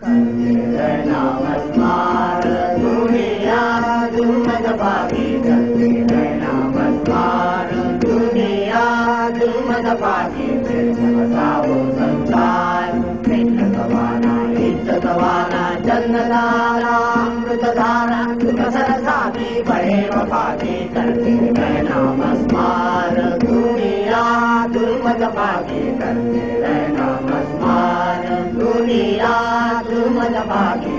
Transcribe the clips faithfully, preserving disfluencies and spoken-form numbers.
करते रहना मस्मार दुनिया दुमत पागी करते रहना मस्मार दुनिया दुमत पागी बताओ संसार इज्जत वाला इज्जत वाला जन्नतारा अमृतधारा सरसाती बड़े वफादी करते रहना मस्मार दुनिया दुमत पागी करते रहना मस्मार दुनिया दुमत पागी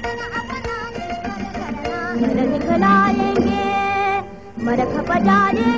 दिखलाएंगे मरख बजाएंगे।